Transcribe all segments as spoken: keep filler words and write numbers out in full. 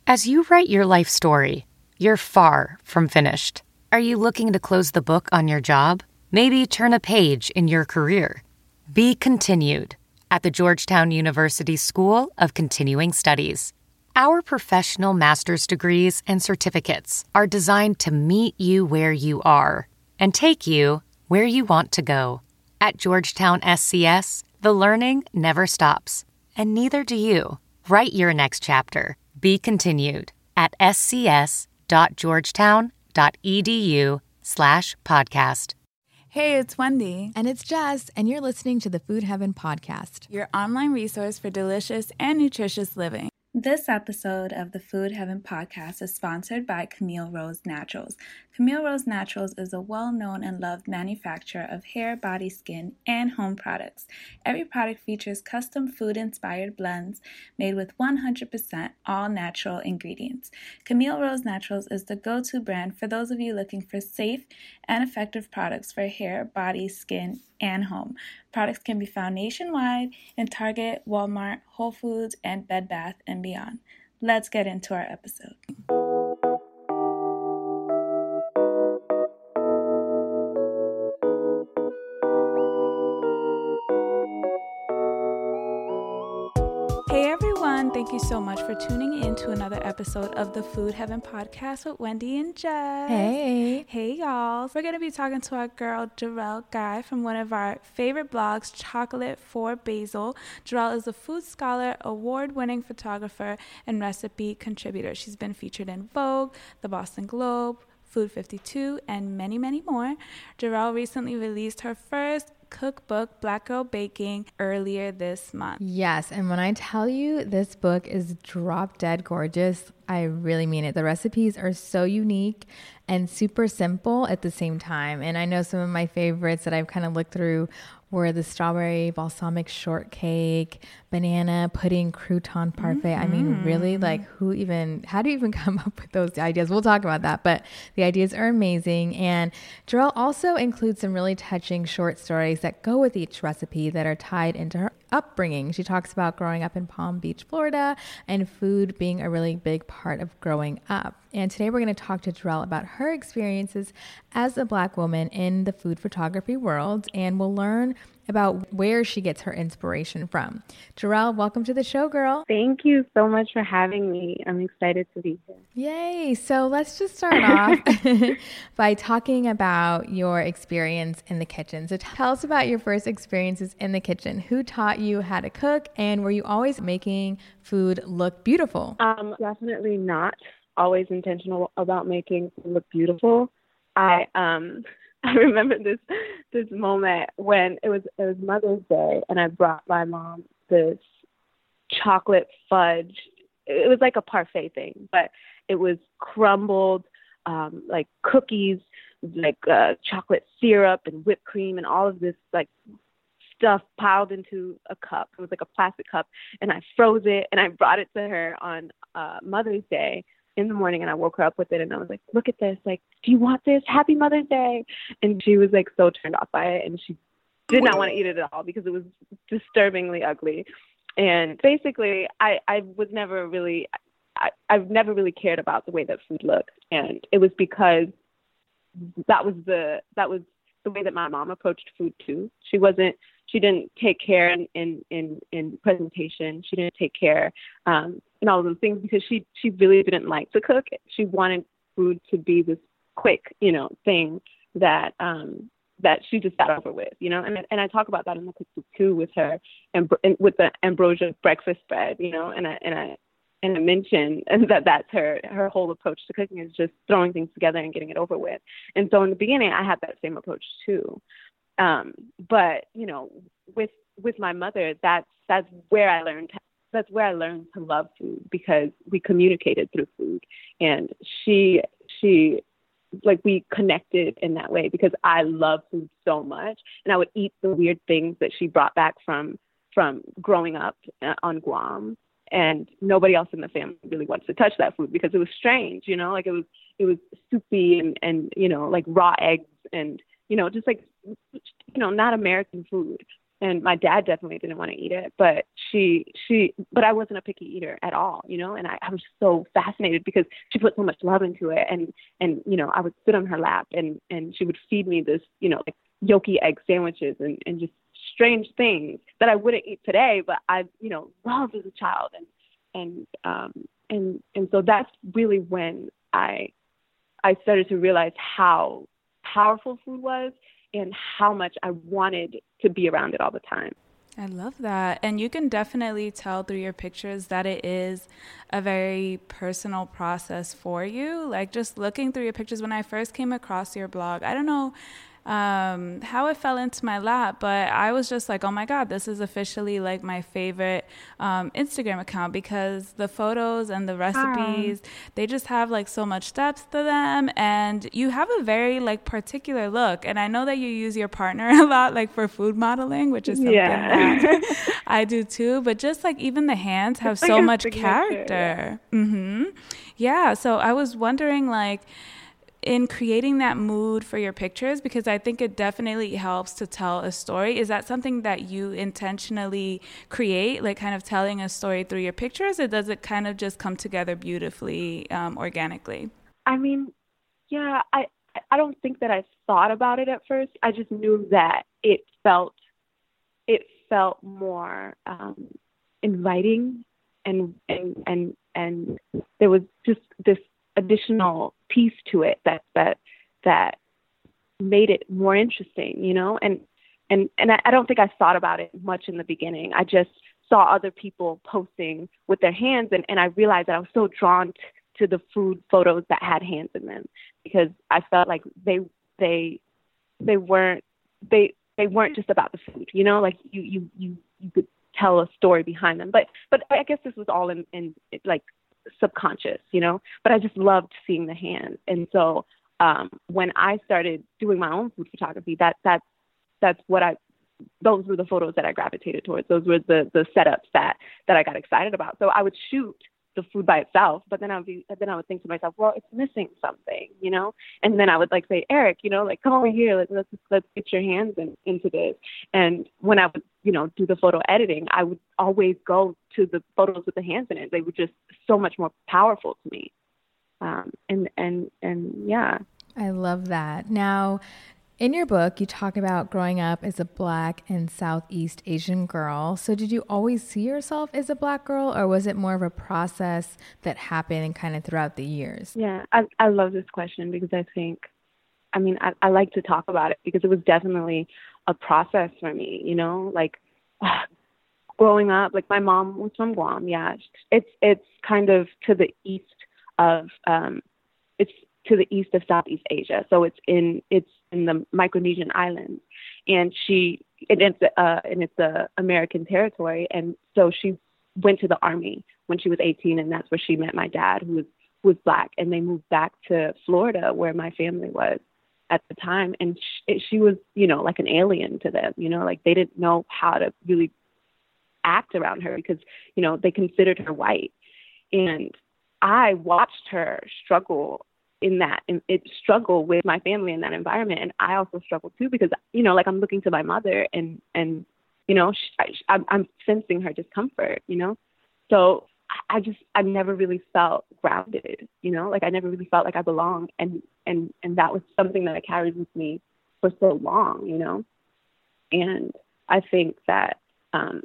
As you write your life story, you're far from finished. Are you looking to close the book on your job? Maybe turn a page in your career? Be continued at the Georgetown University School of Continuing Studies. Our professional master's degrees and certificates are designed to meet you where you are and take you where you want to go. At Georgetown S C S, the learning never stops, and neither do you. Write your next chapter. Be continued at scs.georgetown.edu slash podcast. Hey, it's Wendy. And it's Jess, and you're listening to the Food Heaven Podcast, your online resource for delicious and nutritious living. This episode of the Food Heaven Podcast is sponsored by Camille Rose Naturals. Camille Rose Naturals is a well-known and loved manufacturer of hair, body, skin, and home products. Every product features custom food-inspired blends made with one hundred percent all-natural ingredients. Camille Rose Naturals is the go-to brand for those of you looking for safe and effective products for hair, body, skin, and home. Products can be found nationwide in Target, Walmart, Whole Foods, and Bed Bath and Beyond. Let's get into our episode. Hey everyone, thank you so much for tuning in to another episode of the Food Heaven Podcast with Wendy and Jess. Hey. Hey y'all. We're going to be talking to our girl Jarrell Guy from one of our favorite blogs, Chocolate for Basil. Jarrell is a food scholar, award-winning photographer, and recipe contributor. She's been featured in Vogue, the Boston Globe, Food fifty-two, and many, many more. Jarrell recently released her first cookbook, Black Girl Baking, earlier this month. Yes, and when I tell you this book is drop dead gorgeous, I really mean it. The recipes are so unique and super simple at the same time. And I know some of my favorites that I've kind of looked through were the strawberry balsamic shortcake, banana pudding crouton parfait. Mm-hmm. I mean, really, like who even, how do you even come up with those ideas? We'll talk about that, but the ideas are amazing. And Jarrell also includes some really touching short stories that go with each recipe that are tied into her upbringing. She talks about growing up in Palm Beach, Florida, and food being a really big part of growing up. And today we're going to talk to Jarrell about her experiences as a Black woman in the food photography world, and we'll learn about where she gets her inspiration from. Jarrell, welcome to the show, girl. Thank you so much for having me. I'm excited to be here. Yay. So let's just start off by talking about your experience in the kitchen. So tell us about your first experiences in the kitchen. Who taught you how to cook, and were you always making food look beautiful? Um, definitely not always intentional about making food look beautiful. I um I remember this this moment when it was it was Mother's Day, and I brought my mom this chocolate fudge. It was like a parfait thing, but it was crumbled um, like cookies, like uh, chocolate syrup and whipped cream and all of this like stuff piled into a cup. It was like a plastic cup, and I froze it and I brought it to her on uh, Mother's Day in the morning, and I woke her up with it, and I was like, look at this, like, do you want this? Happy Mother's Day. And she was like so turned off by it, and she did not want to eat it at all because it was disturbingly ugly. And basically I, I was never really, I, I've never really cared about the way that food looked. And it was because that was the, that was the way that my mom approached food too. She wasn't, she didn't take care in, in, in, in presentation. She didn't take care um, in all of those things because she, she really didn't like to cook. She wanted food to be this quick, you know, thing that, um, that she just got over with, you know, and and I talk about that in the cookbook too with her and, and with the ambrosia breakfast spread, you know, and I and I and I mention that that's her her whole approach to cooking is just throwing things together and getting it over with. And so in the beginning, I had that same approach too, um, but you know, with with my mother, that's that's where I learned that's where I learned to love food because we communicated through food, and she she. like we connected in that way because I love food so much, and I would eat the weird things that she brought back from from growing up uh, on Guam, and nobody else in the family really wants to touch that food because it was strange, you know, like it was it was soupy and and you know, like raw eggs and you know, just like, you know, not American food. and my dad definitely didn't want to eat it, but she, she, but I wasn't a picky eater at all, you know, and I, I was so fascinated because she put so much love into it. And, and, you know, I would sit on her lap and, and she would feed me this, you know, like yolky egg sandwiches and, and just strange things that I wouldn't eat today, but I, you know, loved as a child. And, and, um, and, and so that's really when I, I started to realize how powerful food was and how much I wanted to be around it all the time. I love that. And you can definitely tell through your pictures that it is a very personal process for you. Like just looking through your pictures, when I first came across your blog, I don't know um, how it fell into my lap, but I was just like, oh my God, this is officially like my favorite um, Instagram account, because the photos and the recipes, Hi. they just have like so much depth to them. And you have a very like particular look. And I know that you use your partner a lot, like for food modeling, which is something yeah. that I do too. But just like even the hands have so much character. Yeah. Mm-hmm. Yeah. So I was wondering, like, in creating that mood for your pictures, because I think it definitely helps to tell a story. Is that something that you intentionally create, like kind of telling a story through your pictures, or does it kind of just come together beautifully, um, organically? I mean, yeah, I, I don't think that I thought about it at first. I just knew that it felt, it felt more um, inviting, and, and, and, and there was just this additional piece to it that that that made it more interesting, you know. And and and I, I don't think I thought about it much in the beginning. I just saw other people posting with their hands, and, and I realized that I was so drawn t- to the food photos that had hands in them, because I felt like they they they weren't they they weren't just about the food, you know. Like you you you, you could tell a story behind them. But but I guess this was all in, in like subconscious, you know, but I just loved seeing the hands. And so um, when I started doing my own food photography, that that's that's what I, those were the photos that I gravitated towards. Those were the the setups that that I got excited about. So I would shoot the food by itself, but then I would be, then I would think to myself, well, it's missing something, you know. And then I would like say, Eric, you know, like come over here, let's let's, let's get your hands in, into this. And when I would, you know, do the photo editing, I would always go to the photos with the hands in it. They were just so much more powerful to me. Um, and and and yeah, I love that. Now, in your book, you talk about growing up as a Black and Southeast Asian girl. So did you always see yourself as a Black girl, or was it more of a process that happened and kind of throughout the years? Yeah, I, I love this question, because I think, I mean, I, I like to talk about it because it was definitely a process for me, you know, like uh, growing up, like my mom was from Guam. Yeah, it's it's kind of to the east of, um, it's to the east of Southeast Asia. So it's in, it's in the Micronesian islands, and she, and it's uh, and it's a American territory. And so she went to the army when she was eighteen, and that's where she met my dad, who was, who was Black, and they moved back to Florida, where my family was at the time. And she, she was, you know, like an alien to them, you know, like they didn't know how to really act around her, because, you know, they considered her white. And I watched her struggle in that, and it struggle with my family in that environment. And I also struggle too, because, you know, like I'm looking to my mother, and, and, you know, she, I, I'm, I'm sensing her discomfort, you know? So I just, I never really felt grounded, you know, like I never really felt like I belonged. And, and, and that was something that I carried with me for so long, you know? And I think that, um,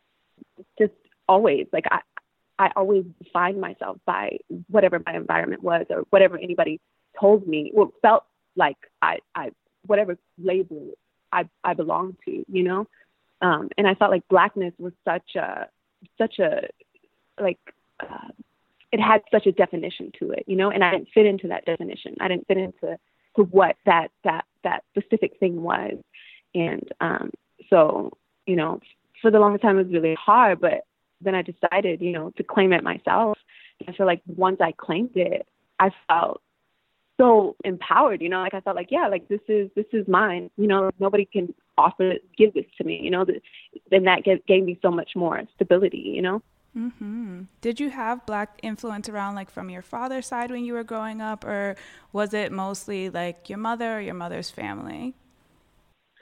just always, like I, I always defined myself by whatever my environment was, or whatever anybody told me, or felt like I, I whatever label I, I belonged to, you know? Um, and I felt like Blackness was such a, such a, like, uh, it had such a definition to it, you know? And I didn't fit into that definition. I didn't fit into to what that, that, that specific thing was. And um, so, you know, for the longest time it was really hard, but then I decided, you know, to claim it myself. And I feel like once I claimed it, I felt so empowered, you know, like I felt like, yeah, like this is, this is mine, you know, nobody can offer, give this to me, you know, then that gave, gave me so much more stability, you know? Mm-hmm. Did you have Black influence around, like from your father's side when you were growing up, or was it mostly like your mother or your mother's family?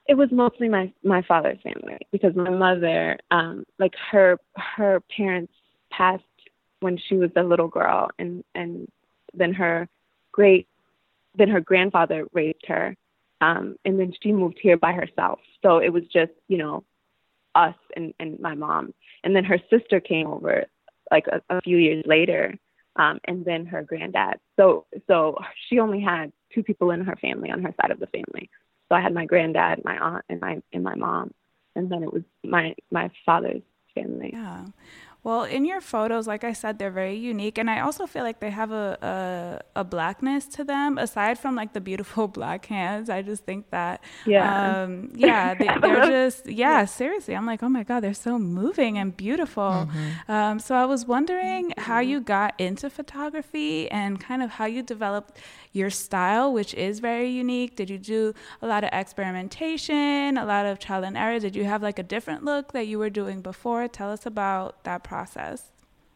it was mostly my my father's family, because my mother, um, like her her parents passed when she was a little girl, and and then her great then her grandfather raised her, um, and then she moved here by herself. So it was just, you know, us and, and my mom, and then her sister came over like a, a few years later, um, and then her granddad. So so she only had two people in her family, on her side of the family. So I had my granddad, my aunt, and my and my mom, and then it was my my father's family. Yeah. Well, in your photos, like I said, they're very unique. And I also feel like they have a, a, a blackness to them, aside from like the beautiful black hands. I just think that, yeah, um, yeah, they, they're just, yeah, seriously. I'm like, oh my God, they're so moving and beautiful. Mm-hmm. Um, so I was wondering how you got into photography and kind of how you developed your style, which is very unique. Did you do a lot of experimentation, a lot of trial and error? Did you have like a different look that you were doing before? Tell us about that process.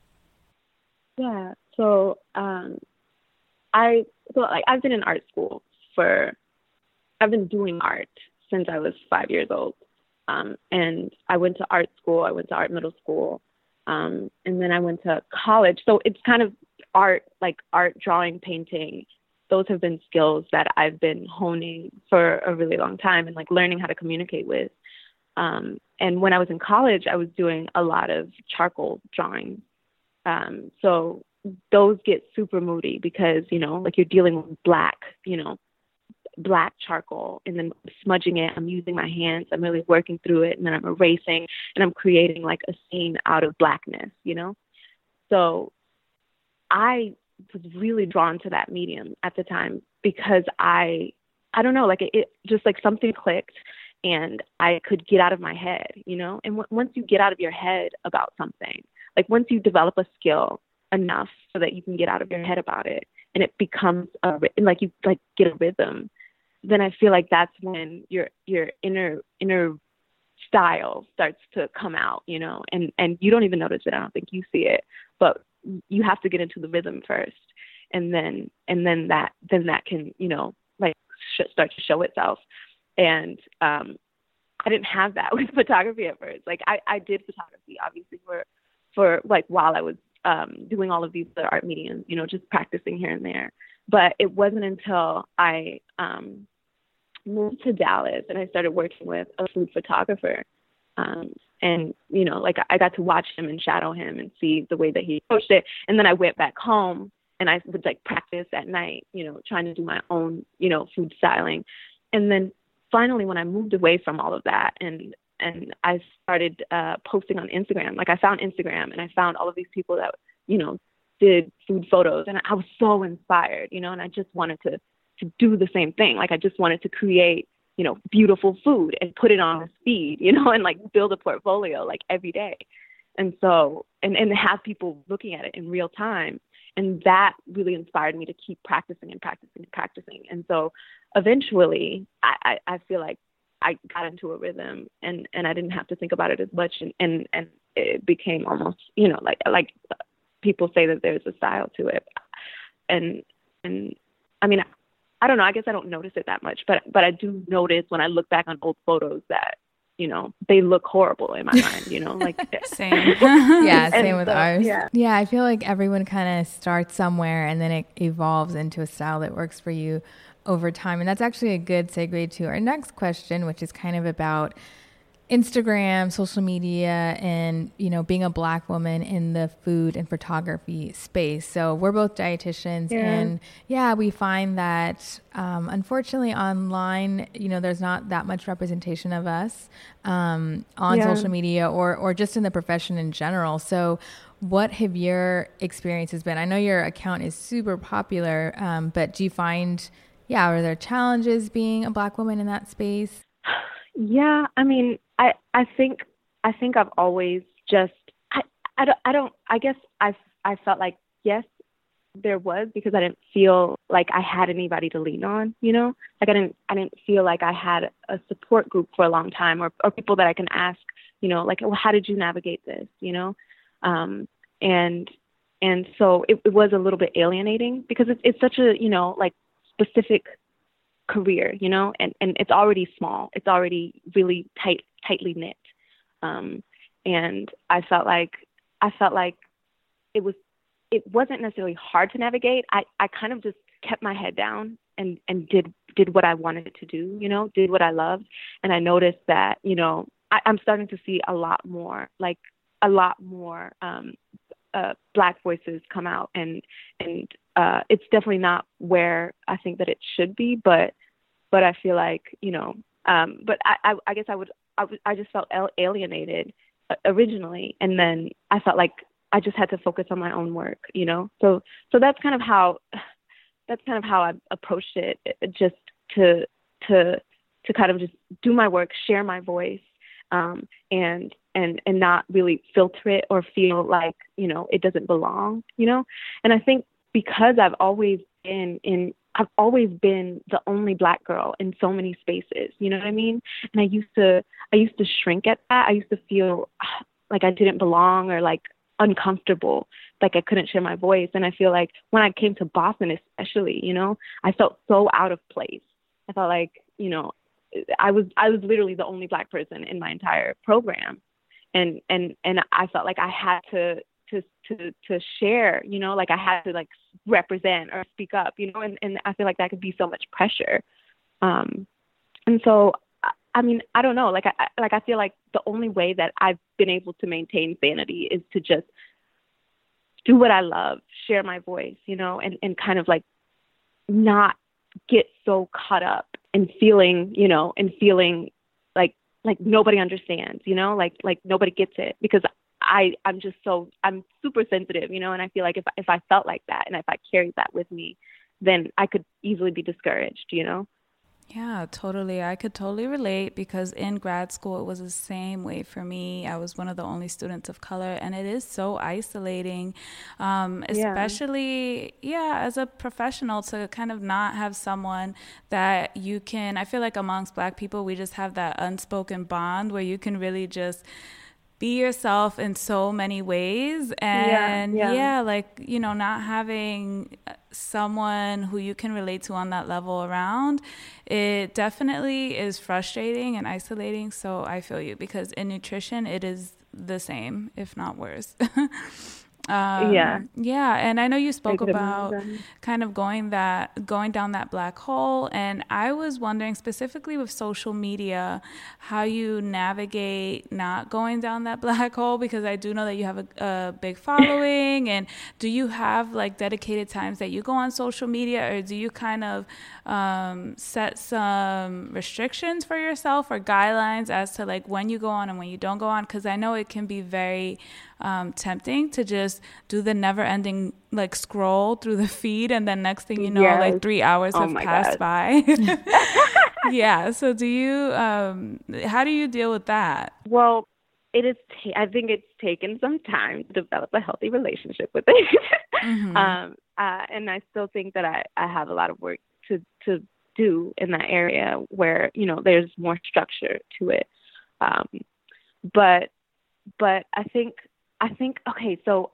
Yeah. So, um, I, so like I've been in art school for, I've been doing art since I was five years old. Um, and I went to art school, I went to art middle school. Um, and then I went to college. So it's kind of art, like art, drawing, painting. Those have been skills that I've been honing for a really long time, and like learning how to communicate with. Um, and when I was in college, I was doing a lot of charcoal drawing. Um, so those get super moody because, you know, like you're dealing with black, you know, black charcoal, and then smudging it. I'm using my hands. I'm really working through it, and then I'm erasing, and I'm creating like a scene out of blackness, you know? So I was really drawn to that medium at the time because I, I don't know, like it, it just like something clicked, and I could get out of my head, you know? And w- once you get out of your head about something, like once you develop a skill enough so that you can get out of your head about it, and it becomes a, like you like get a rhythm, then I feel like that's when your, your inner, inner style starts to come out, you know, and, and you don't even notice it. I don't think you see it, but you have to get into the rhythm first. And then, and then that, then that can, you know, like sh- start to show itself. And, um, I didn't have that with photography at first. Like I, I did photography obviously for, for like while I was, um, doing all of these other art mediums, you know, just practicing here and there. But it wasn't until I, um, moved to Dallas and I started working with a food photographer. Um, and, you know, like I got to watch him and shadow him and see the way that he approached it. And then I went back home and I would like practice at night, you know, trying to do my own, you know, food styling. And then finally, when I moved away from all of that and, and I started uh, posting on Instagram, like I found Instagram and I found all of these people that, you know, did food photos, and I was so inspired, you know, and I just wanted to, to do the same thing. Like I just wanted to create, you know, beautiful food and put it on the feed, you know, and like build a portfolio like every day. And so, and, and have people looking at it in real time. And that really inspired me to keep practicing and practicing and practicing. And so eventually I, I, I feel like I got into a rhythm, and, and I didn't have to think about it as much. And, and, and it became almost, you know, like, like people say that there's a style to it. And, and I mean, I don't know, I guess I don't notice it that much, but, but I do notice when I look back on old photos that, you know, they look horrible in my mind, you know, like same. Yeah. Same and with so, ours. Yeah. yeah. I feel like everyone kind of starts somewhere and then it evolves into a style that works for you over time. And that's actually a good segue to our next question, which is kind of about Instagram, social media, and, you know, being a Black woman in the food and photography space. So we're both dietitians, yeah. and yeah, we find that, um, unfortunately online, you know, there's not that much representation of us, um, on yeah. social media or, or just in the profession in general. So what have your experiences been? I know your account is super popular, um, but do you find, yeah, are there challenges being a Black woman in that space? Yeah, I mean, I, I think I think I've always just I, I don't I don't I guess I I felt like yes there was, because I didn't feel like I had anybody to lean on, you know, like I didn't I didn't feel like I had a support group for a long time, or, or people that I can ask, you know, like, well, how did you navigate this, you know, um, and and so it, it was a little bit alienating because it's it's such a, you know, like specific career, you know, and, and it's already small. It's already really tight, tightly knit. Um, and I felt like, I felt like it was, it wasn't necessarily hard to navigate. I, I kind of just kept my head down and, and did, did what I wanted to do, you know, did what I loved. And I noticed that, you know, I, I'm starting to see a lot more, like a lot more, um, uh, Black voices come out, and, and, uh, it's definitely not where I think that it should be, but, but I feel like, you know, um, but I, I, I guess I would, I, w- I just felt alienated originally. And then I felt like I just had to focus on my own work, you know? So, so that's kind of how, that's kind of how I approached it, just to, to, to kind of just do my work, share my voice, um, and, and, and not really filter it or feel like, you know, it doesn't belong, you know? And I think because I've always been in, I've always been the only Black girl in so many spaces, you know what I mean? And I used to, I used to shrink at that. I used to feel like I didn't belong, or like uncomfortable, like I couldn't share my voice. And I feel like when I came to Boston, especially, you know, I felt so out of place. I felt like, you know, I was, I was literally the only Black person in my entire program. And, and, and I felt like I had to, to, to, to share, you know, like I had to like represent or speak up, you know, and, and I feel like that could be so much pressure. Um, and so, I mean, I don't know, like, I, like, I feel like the only way that I've been able to maintain sanity is to just do what I love, share my voice, you know, and, and kind of like not get so caught up in feeling, you know, and feeling like, like nobody understands, you know, like, like nobody gets it, because I, I'm just so, I'm super sensitive, you know, and I feel like if, if I felt like that and if I carried that with me, then I could easily be discouraged, you know? Yeah, totally. I could totally relate, because in grad school, it was the same way for me. I was one of the only students of color, and it is so isolating, um, especially, yeah. yeah, as a professional, to kind of not have someone that you can, I feel like amongst Black people, we just have that unspoken bond where you can really just be yourself in so many ways. And yeah, yeah. yeah, like, you know, not having someone who you can relate to on that level around, it definitely is frustrating and isolating. So I feel you, because in nutrition, it is the same, if not worse. Um, yeah. Yeah. And I know you spoke about kind of going that, going down that black hole. And I was wondering specifically with social media, how you navigate not going down that black hole, because I do know that you have a, a big following. And do you have like dedicated times that you go on social media, or do you kind of um, set some restrictions for yourself or guidelines as to like when you go on and when you don't go on? Because I know it can be very Um, tempting to just do the never-ending like scroll through the feed, and then next thing you know, yes. like three hours oh have passed God. by. Yeah. So do you? Um, how do you deal with that? Well, it is. Ta- I think it's taken some time to develop a healthy relationship with it, mm-hmm. um, uh, and I still think that I, I have a lot of work to to do in that area where you know there's more structure to it, um, but but I think. I think, okay, so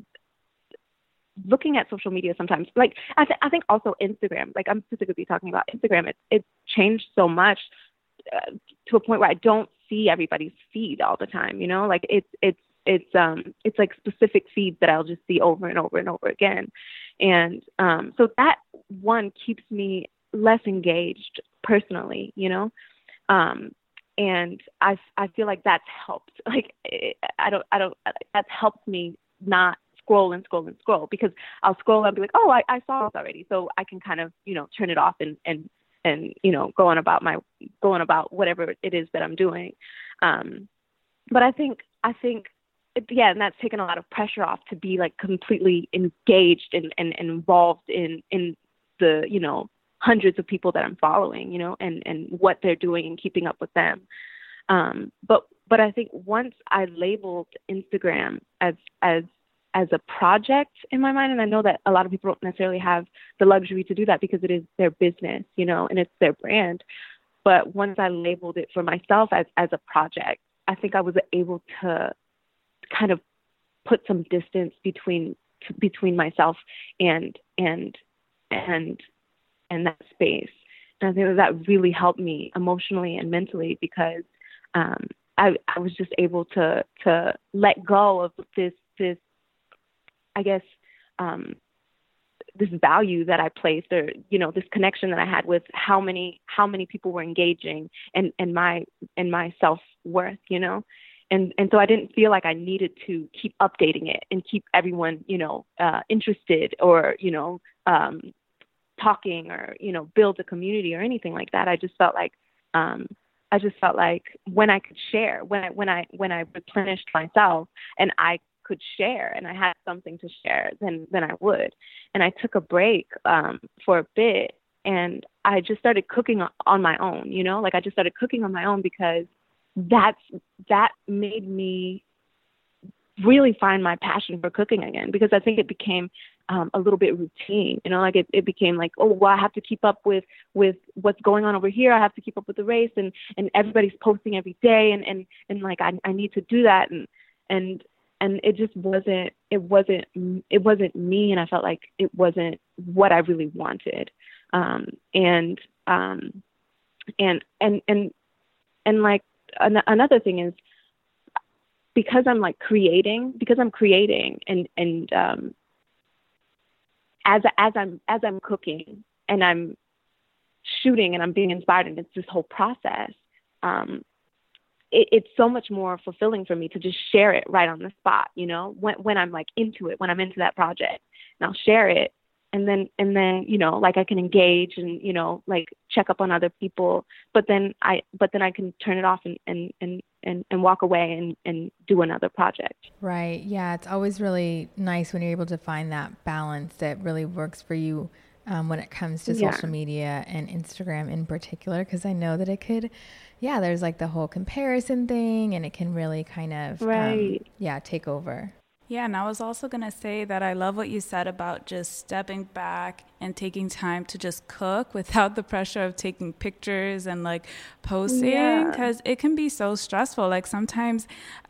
looking at social media sometimes, like I, th- I think also Instagram, like I'm specifically talking about Instagram, it's, it's changed so much uh, to a point where I don't see everybody's feed all the time, you know, like it's, it's, it's, um, it's like specific feeds that I'll just see over and over and over again. And um, so that one keeps me less engaged personally, you know, um, And I, I feel like that's helped. Like, I don't, I don't, that's helped me not scroll and scroll and scroll, because I'll scroll and be like, oh, I, I saw this already. So I can kind of, you know, turn it off and, and, and, you know, go on about my, go on about whatever it is that I'm doing. Um, but I think, I think, it, yeah, and that's taken a lot of pressure off to be like completely engaged and, and, and involved in, in the, you know, hundreds of people that I'm following, you know, and, and what they're doing and keeping up with them. Um, but, but I think once I labeled Instagram as, as, as a project in my mind, and I know that a lot of people don't necessarily have the luxury to do that because it is their business, you know, and it's their brand. But once I labeled it for myself as, as a project, I think I was able to kind of put some distance between, between myself and, and, and, and that space. And I think that that really helped me emotionally and mentally because um, I, I was just able to to let go of this this I guess um, this value that I placed, or you know, this connection that I had with how many how many people were engaging and and my and my self-worth, you know. And and so I didn't feel like I needed to keep updating it and keep everyone, you know, uh, interested or, you know, um, talking or, you know, build a community or anything like that. I just felt like um, I just felt like when I could share, when I when I when I replenished myself and I could share and I had something to share, then then I would. And I took a break um, for a bit, and I just started cooking on my own. You know, like I just started cooking on my own because that's that made me really find my passion for cooking again, because I think it became um, a little bit routine, you know, like it, it became like, oh, well, I have to keep up with, with what's going on over here. I have to keep up with the race, and, and everybody's posting every day. And, and, and like, I, I need to do that. And, and, and it just wasn't, it wasn't, it wasn't me. And I felt like it wasn't what I really wanted. Um, and, um, and, and, and, and like, an- another thing is, because I'm like creating, because I'm creating and, and, um, as, as I'm, as I'm cooking and I'm shooting and I'm being inspired, and it's this whole process, um, it, it's so much more fulfilling for me to just share it right on the spot, you know, when, when I'm like into it, when I'm into that project, and I'll share it. And then, and then, you know, like I can engage and, you know, like check up on other people, but then I, but then I can turn it off and, and, and, and, and walk away and, and do another project. Right. Yeah. It's always really nice when you're able to find that balance that really works for you um, when it comes to Yeah. social media and Instagram in particular, because I know that it could, yeah, there's like the whole comparison thing, and it can really kind of, right. um, yeah, take over. Yeah, and I was also going to say that I love what you said about just stepping back and taking time to just cook without the pressure of taking pictures and like posting, because yeah. it can be so stressful. Like sometimes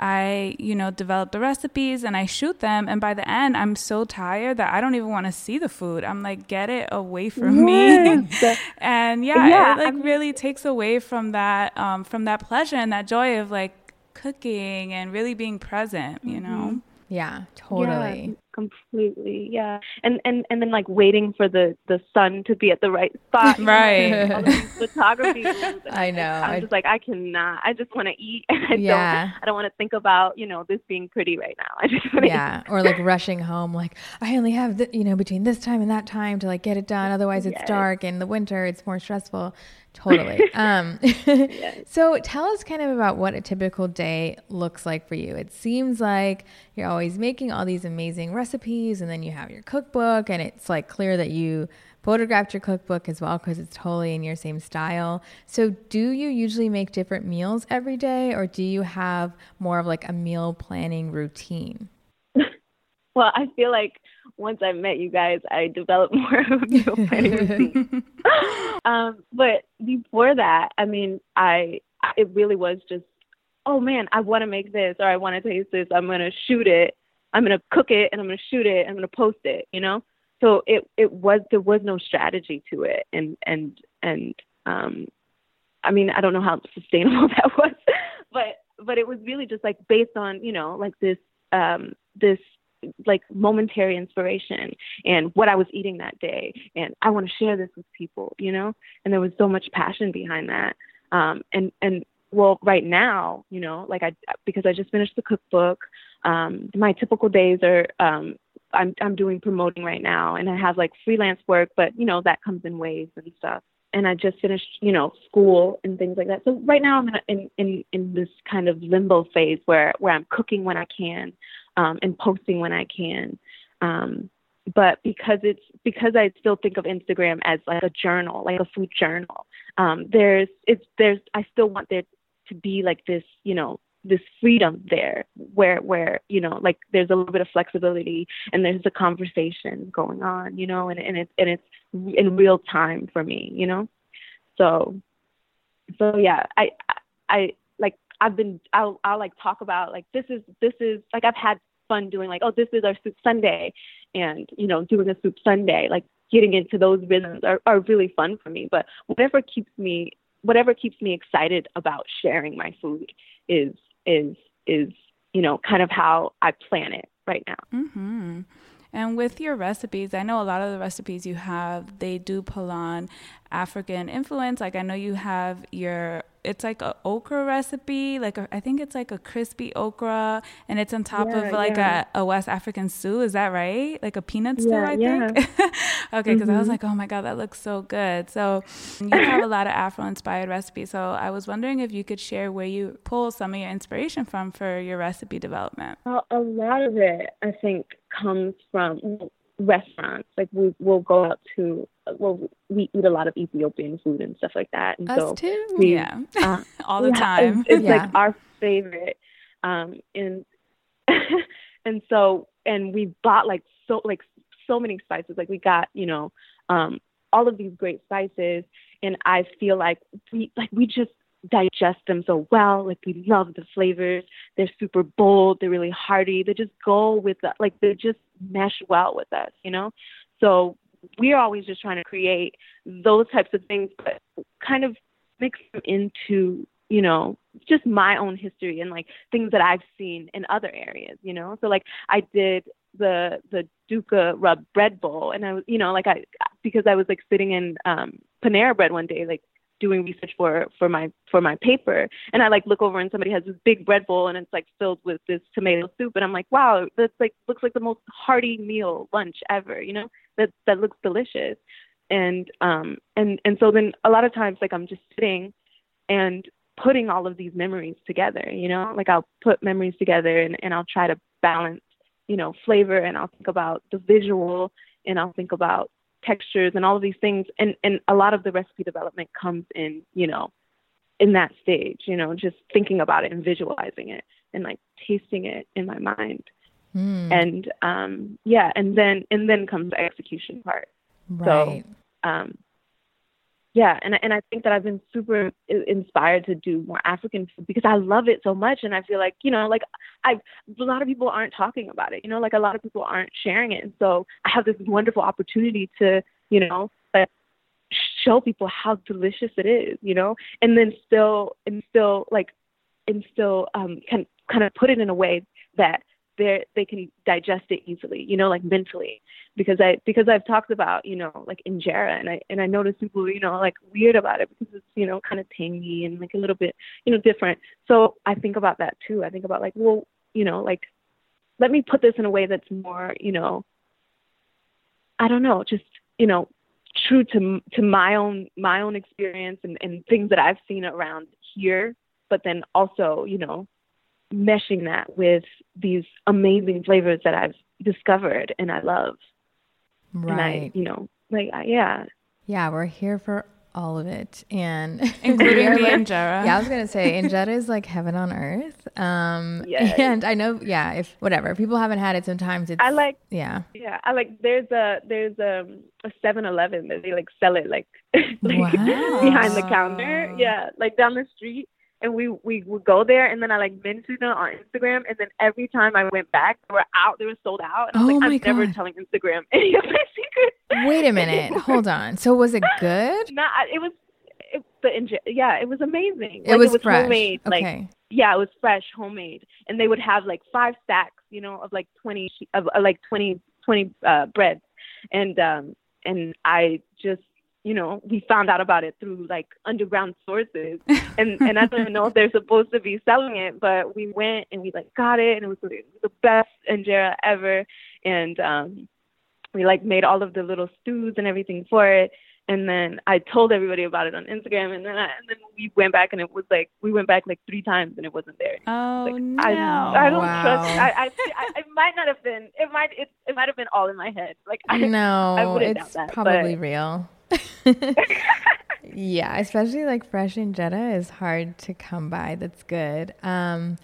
I, you know, develop the recipes and I shoot them, and by the end I'm so tired that I don't even want to see the food. I'm like, get it away from yes. me. And yeah, yeah, it like I mean, really takes away from that, um, from that pleasure and that joy of like cooking and really being present, you mm-hmm. know? Yeah, totally. Yeah, completely. Yeah. And, and, and then like waiting for the, the sun to be at the right spot. Right. All these photography. I know. I'm I, just like, I cannot, I just want to eat. And I yeah. don't, I don't want to think about, you know, this being pretty right now. I just want to Yeah. eat. Or like rushing home. Like I only have, the, you know, between this time and that time to like get it done. Otherwise it's yes. dark. In the winter, it's more stressful. Totally. Um, yes. So tell us kind of about what a typical day looks like for you. It seems like you're always making all these amazing recipes, and then you have your cookbook, and it's like clear that you photographed your cookbook as well, because it's totally in your same style. So do you usually make different meals every day, or do you have more of like a meal planning routine? Well, I feel like once I met you guys, I developed more of a meal planning routine. um, but before that, I mean, I it really was just, oh man, I want to make this, or I want to taste this. I'm going to shoot it. I'm going to cook it, and I'm going to shoot it. I'm going to post it, you know? So it, it was, there was no strategy to it. And, and, and, um, I mean, I don't know how sustainable that was, but, but it was really just like based on, you know, like this, um, this, like momentary inspiration and what I was eating that day. And I want to share this with people, you know, and there was so much passion behind that. Um, and, and well, right now, you know, like I, because I just finished the cookbook, um, my typical days are, um, I'm, I'm doing promoting right now, and I have like freelance work, but you know, that comes in waves and stuff. And I just finished, you know, school and things like that. So right now I'm in, in, in this kind of limbo phase where, where I'm cooking when I can, um, and posting when I can. Um, but because it's, because I still think of Instagram as like a journal, like a food journal, um, there's, it's, there's, I still want there to be like this, you know, this freedom there where, where, you know, like there's a little bit of flexibility and there's a conversation going on, you know, and, and it's, and it's in real time for me, you know? So, so yeah, I, I like, I've been, I'll, I'll like talk about like, this is, this is like, I've had fun doing like, oh, this is our soup Sunday, and, you know, doing a soup Sunday, like getting into those rhythms are, are really fun for me. But whatever keeps me, whatever keeps me excited about sharing my food is, is, is, you know, kind of how I plan it right now. Mm-hmm. And with your recipes, I know a lot of the recipes you have, they do pull on African influence. Like I know you have your, it's like a okra recipe. Like a, I think it's like a crispy okra, and it's on top yeah, of like yeah. a, a West African stew. Is that right? Like a peanut stew, yeah, I yeah. think. Okay, because mm-hmm. I was like, oh my God, that looks so good. So you have a lot of Afro-inspired recipes. So I was wondering if you could share where you pull some of your inspiration from for your recipe development. Well, a lot of it, I think, comes from restaurants. Like we will go out to, well, we eat a lot of Ethiopian food and stuff like that. And Us so too. We, yeah, uh, all the yeah, time. It's, it's yeah. like our favorite. Um, and and so and we bought like so like so many spices. Like we got, you know, um, all of these great spices, and I feel like we like we just digest them so well. Like we love the flavors. They're super bold. They're really hearty. They just go with the, like they just mesh well with us, you know? So we're always just trying to create those types of things, but kind of mix them into, you know, just my own history and like things that I've seen in other areas, you know? So like I did the, the Duka rub bread bowl, and I was, you know, like I, because I was like sitting in um, Panera Bread one day, like doing research for, for my, for my paper. And I like look over and somebody has this big bread bowl and it's like filled with this tomato soup. And I'm like, wow, that's like, looks like the most hearty meal lunch ever, you know, that, that looks delicious. And, um, and, and so then a lot of times, like I'm just sitting and putting all of these memories together, you know, like I'll put memories together and, and I'll try to balance, you know, flavor, and I'll think about the visual, and I'll think about textures and all of these things. And, and a lot of the recipe development comes in, you know, in that stage, you know, just thinking about it and visualizing it and like tasting it in my mind. Mm. And, um, yeah. And then, and then comes the execution part. Right. So, um, yeah. And, and I think that I've been super inspired to do more African food because I love it so much. And I feel like, you know, like I, a lot of people aren't talking about it, you know, like a lot of people aren't sharing it. And so I have this wonderful opportunity to, you know, like show people how delicious it is, you know, and then still, and still like, and still um, can kind of put it in a way that they they can digest it easily, you know, like mentally, because I because I've talked about, you know, like injera, and I and I notice people, you know, like weird about it because it's, you know, kind of tangy and like a little bit, you know, different. So I think about that too. I think about like, well, you know, like let me put this in a way that's more, you know, I don't know, just, you know, true to to my own my own experience and, and things that I've seen around here, but then also, you know, meshing that with these amazing flavors that I've discovered and I love. Right. And I, you know, like, I, yeah. Yeah, we're here for all of it. And including the injera. Yeah, I was going to say, injera is like heaven on earth. Um, yes. And I know, yeah, if whatever, if people haven't had it, sometimes it's, I like, yeah. Yeah. I like, there's a, there's a, a seven eleven that they like sell it like, like wow. behind the counter. Yeah. Like down the street. And we, we would go there, and then I like mentioned it on Instagram, and then every time I went back, they were out, they were sold out. And I was oh like, I'm God. never telling Instagram any of my secrets. Wait a minute, hold on. So was it good? No, it was, it, the yeah, it was amazing. It like, was it was fresh. homemade. Okay. Like, yeah, it was fresh, homemade, and they would have like five stacks, you know, of like twenty of uh, like twenty, twenty uh, breads, and um, and I just. You know, we found out about it through like underground sources, and and I don't even know if they're supposed to be selling it, but we went and we like got it, and it was the, the best injera ever, and um, we like made all of the little stews and everything for it, and then I told everybody about it on Instagram, and then I, and then we went back, and it was like we went back like three times, and it wasn't there. Oh like, no! I, I don't wow. trust. I, I I it might not have been. It might it, it might have been all in my head. Like I, no, I wouldn't it's doubt that, probably but, real. Yeah, especially like fresh injera is hard to come by. That's good. Um,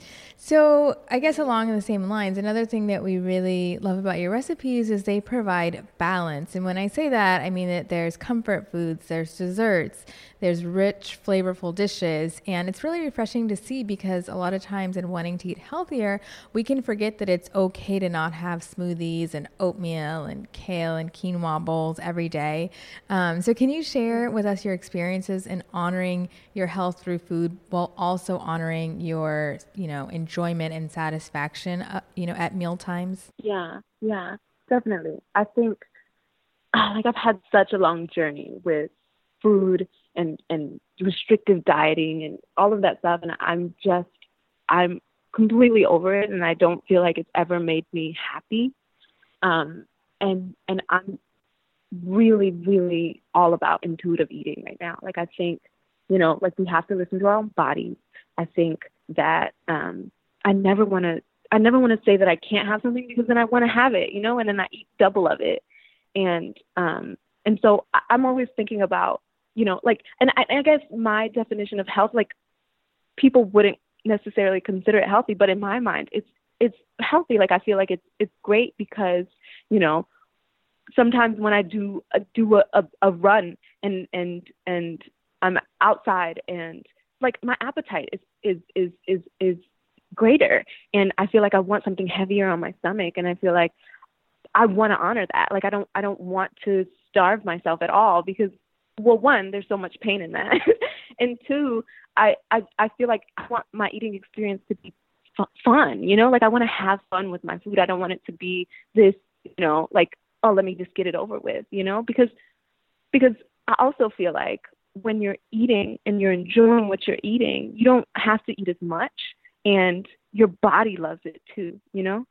so I guess along the same lines, another thing that we really love about your recipes is they provide balance. And when I say that, I mean that there's comfort foods, there's desserts, there's rich, flavorful dishes. And it's really refreshing to see because a lot of times in wanting to eat healthier, we can forget that it's okay to not have smoothies and oatmeal and kale and quinoa bowls every day. Um, so can you share with us your experiences in honoring your health through food while also honoring your, you know, enjoyment and satisfaction, uh, you know, at meal times? Yeah, yeah, definitely. I think uh, like I've had such a long journey with food and, and restrictive dieting and all of that stuff. And I'm just, I'm completely over it. And I don't feel like it's ever made me happy. Um, and, and I'm really, really all about intuitive eating right now. Like, I think, you know, like we have to listen to our own bodies. I think that, um, I never want to, I never want to say that I can't have something because then I want to have it, you know, and then I eat double of it. And, um, and so I, I'm always thinking about, you know, like, and I, I guess my definition of health, like people wouldn't necessarily consider it healthy, but in my mind, it's, it's healthy. Like, I feel like it's, it's great because, you know, sometimes when I do a, do a, a, a run and, and, and I'm outside and like my appetite is, is, is, is, is greater. And I feel like I want something heavier on my stomach. And I feel like I want to honor that. Like, I don't, I don't want to starve myself at all because, well, one, there's so much pain in that. And two, I, I, I feel like I want my eating experience to be f- fun, you know, like I want to have fun with my food. I don't want it to be this, you know, like, oh, let me just get it over with, you know, because, because I also feel like when you're eating and you're enjoying what you're eating, you don't have to eat as much and your body loves it too, you know?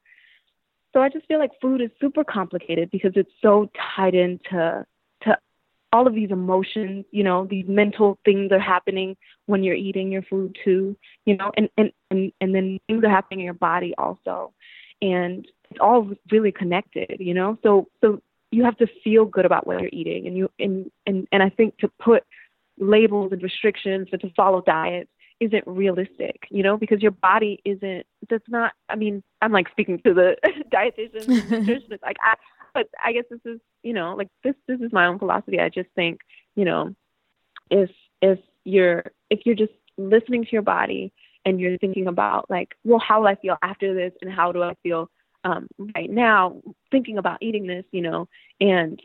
So I just feel like food is super complicated because it's so tied into to all of these emotions, you know, these mental things are happening when you're eating your food too, you know, and, and, and, and then things are happening in your body also. And it's all really connected, you know? So, so you have to feel good about what you're eating. And you, and, and, and I think to put labels and restrictions and to follow diets isn't realistic, you know, because your body isn't, that's not, I mean, I'm like speaking to the dietitians and nutritionists, like, I, but I guess this is, you know, like this, this is my own philosophy. I just think, you know, if, if you're, if you're just listening to your body and you're thinking about like, well, how will I feel after this? And how do I feel um, right now thinking about eating this, you know, and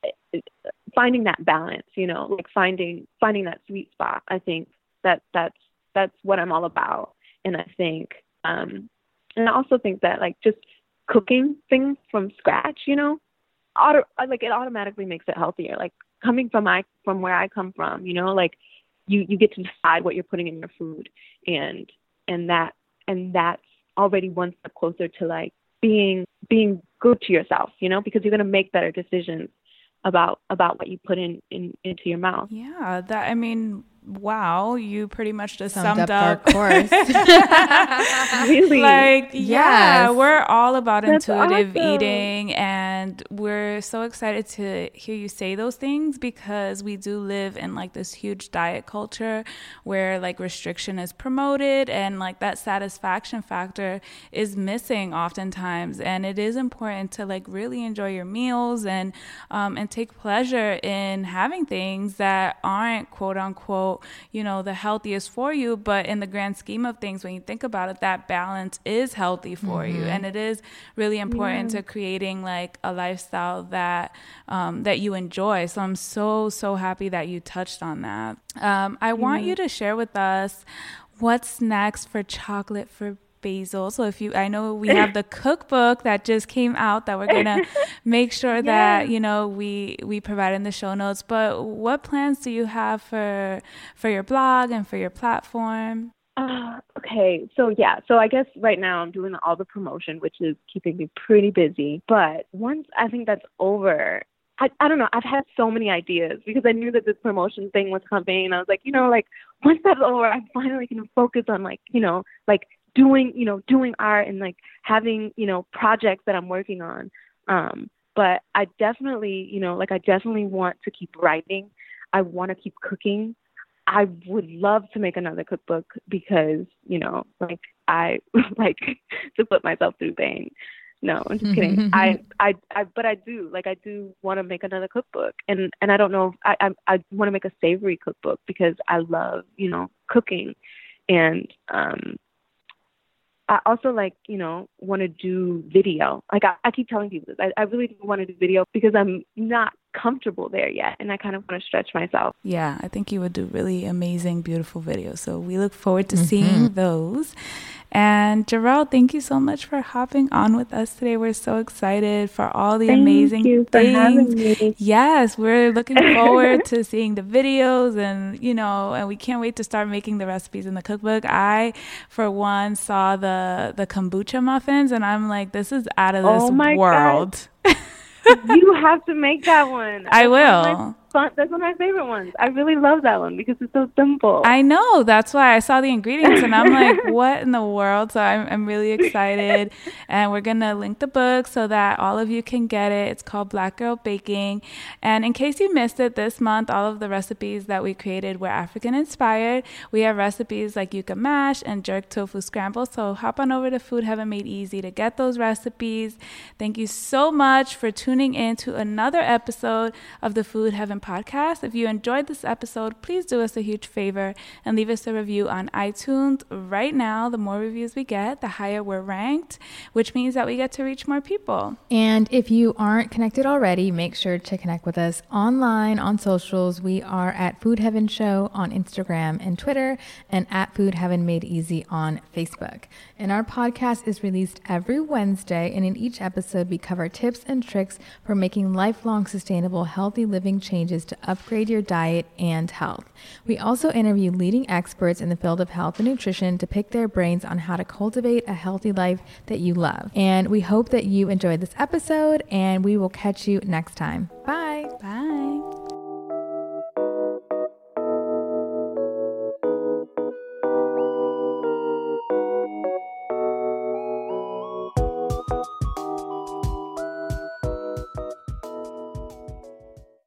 finding that balance, you know, like finding, finding that sweet spot. I think that that's, that's what I'm all about. And I think, um, and I also think that like just cooking things from scratch, you know, auto, like it automatically makes it healthier. Like coming from my, from where I come from, you know, like you, you get to decide what you're putting in your food, and, and that, and that's already one step closer to like being, being good to yourself, you know, because you're going to make better decisions about, about what you put in, in, into your mouth. Yeah. That, I mean, wow, you pretty much just summed, summed up, up. Dark Horse. Really? Like, yeah, Yes. we're all about That's intuitive awesome. eating, and we're so excited to hear you say those things because we do live in like this huge diet culture where like restriction is promoted and like that satisfaction factor is missing oftentimes. And it is important to like really enjoy your meals and um, and take pleasure in having things that aren't quote unquote, you know, the healthiest for you, but in the grand scheme of things, when you think about it, that balance is healthy for mm-hmm. you, and it is really important yeah. to creating like a lifestyle that um, that you enjoy. So I'm so so happy that you touched on that. Um, I mm-hmm. want you to share with us what's next for Chocolate for Basil. So if you, I know we have the cookbook that just came out that we're gonna make sure yes. that you know we we provide in the show notes. But what plans do you have for for your blog and for your platform? Uh, okay, so yeah, so I guess right now I'm doing all the promotion, which is keeping me pretty busy. But once I think that's over, I, I don't know, I've had so many ideas because I knew that this promotion thing was coming, and I was like, you know, like once that's over, I'm finally gonna focus on like, you know, like doing, you know, doing art and like having, you know, projects that I'm working on. Um, but I definitely, you know, like I definitely want to keep writing. I want to keep cooking. I would love to make another cookbook because, you know, like I like to put myself through pain. No, I'm just kidding. I, I, I, but I do like I do want to make another cookbook, and and I don't know. If I, I, I want to make a savory cookbook because I love, you know, cooking, and um, I also like, you know, want to do video. Like I, I keep telling people this. I, I really do want to do video because I'm not comfortable there yet, and I kind of want to stretch myself. Yeah, I think you would do really amazing, beautiful videos. So we look forward to mm-hmm. seeing those. And Jarrell, thank you so much for hopping on with us today. We're so excited for all the thank amazing you things. For having me. Yes, we're looking forward to seeing the videos, and you know, and we can't wait to start making the recipes in the cookbook. I, for one, saw the the kombucha muffins, and I'm like, this is out of this oh my world. You have to make that one. I will. Fun. That's one of my favorite ones. I really love that one because it's so simple. I know. That's why I saw the ingredients and I'm like, what in the world? So I'm, I'm really excited. And we're going to link the book so that all of you can get it. It's called Black Girl Baking. And in case you missed it, this month, all of the recipes that we created were African inspired. We have recipes like yuca mash and jerk tofu scramble. So hop on over to Food Heaven Made Easy to get those recipes. Thank you so much for tuning in to another episode of the Food Heaven podcast. If you enjoyed this episode, please do us a huge favor and leave us a review on iTunes. Right now, the more reviews we get, the higher we're ranked, which means that we get to reach more people. And if you aren't connected already, make sure to connect with us online on socials. We are at Food Heaven Show on Instagram and Twitter, and at Food Heaven Made Easy on Facebook. And our podcast is released every Wednesday, and in each episode we cover tips and tricks for making lifelong sustainable healthy living changes to upgrade your diet and health. We also interview leading experts in the field of health and nutrition to pick their brains on how to cultivate a healthy life that you love. And we hope that you enjoyed this episode, and we will catch you next time. Bye. Bye.